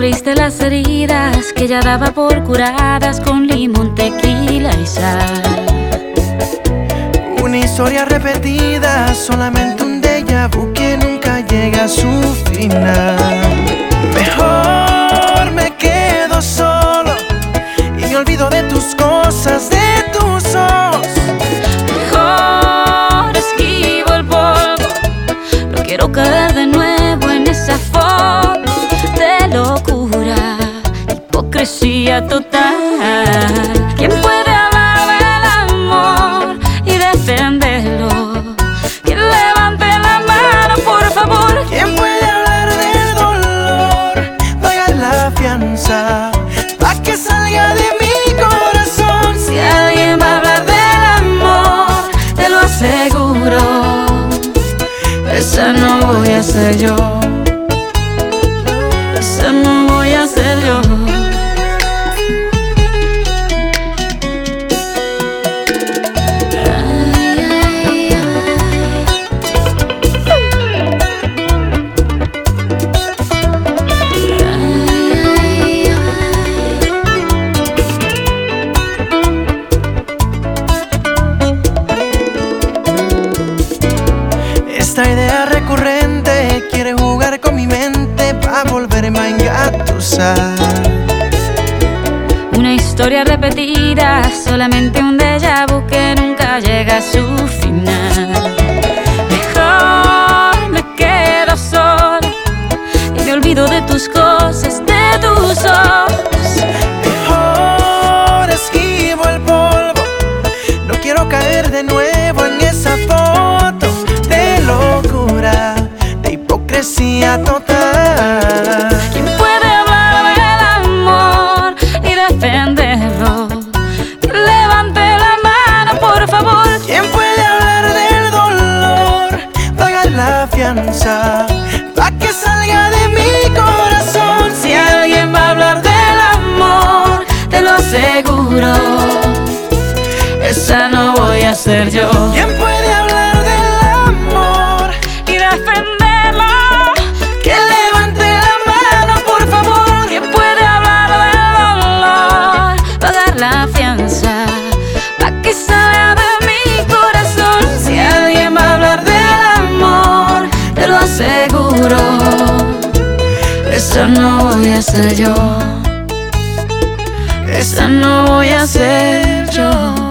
cubriste las heridas que ya daba por curadas con limón, tequila y sal. Una historia repetida, solamente un déjà vu que nunca llega a su final. Mejor me quedo solo y me olvido de tus cosas, de tus ojos. Mejor esquivo el polvo, no quiero caer de nuevo en esa foto de locura, hipocresía total. ¿Quién puede hablar del amor y defenderlo? ¿Quién levante la mano, por favor? ¿Quién puede hablar del dolor? Pagar la fianza pa' que salga de mi corazón. Si alguien va a hablar del amor, te lo aseguro, esa no voy a ser yo. Esa no voy a ser yo. Esta idea recurrente quiere jugar con mi mente pa' volverme a engatusar. Una historia repetida, solamente un déjà vu que nunca llega a su final. Mejor me quedo sola y me olvido de tus cosas, de tus ojos. Mejor esquivo el polvo, no quiero caer de nuevo en esa foto de locura, de hipocresía total. ¿Quién puede hablar del amor y defenderlo? Que levante la mano, por favor. ¿Quién puede hablar del dolor? Pagar la fianza pa' que salga de mi corazón. Si alguien va a hablar del amor, te lo aseguro, esa no voy a ser yo. ¿Quién puede hablar del amor Y defenderlo, que levante la mano, por favor? ¿quién puede hablar del dolor? Pagar la fianza pa' que salga de mi corazón. Si alguien va a hablar del amor, te lo aseguro, esa no voy a ser yo. Esa no voy a ser yo.